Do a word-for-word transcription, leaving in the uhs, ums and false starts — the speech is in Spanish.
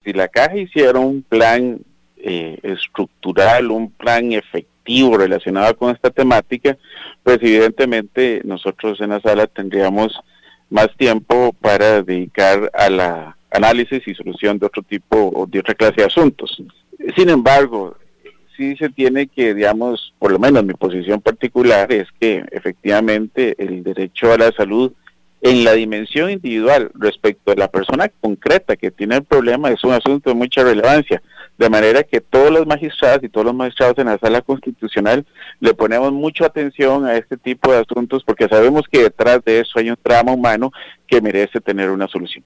si la Caja hiciera un plan eh, estructural, un plan efectivo relacionado con esta temática, pues evidentemente nosotros en la sala tendríamos más tiempo para dedicar a la análisis y solución de otro tipo o de otra clase de asuntos. Sin embargo, sí se tiene que, digamos, por lo menos mi posición particular es que efectivamente el derecho a la salud en la dimensión individual respecto a la persona concreta que tiene el problema es un asunto de mucha relevancia, de manera que todos los magistrados y todos los magistrados en la sala constitucional le ponemos mucha atención a este tipo de asuntos porque sabemos que detrás de eso hay un drama humano que merece tener una solución.